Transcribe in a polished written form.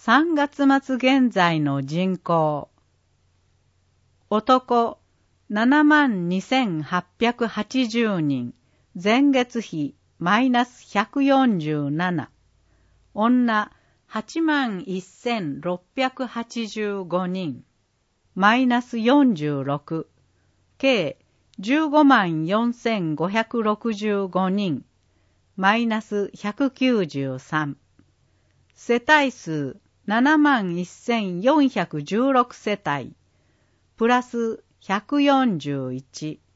3月末現在の人口。男72,880人、前月比マイナス147。女81,685人、マイナス46。計154,565人、マイナス193。世帯数71,416世帯、プラス141。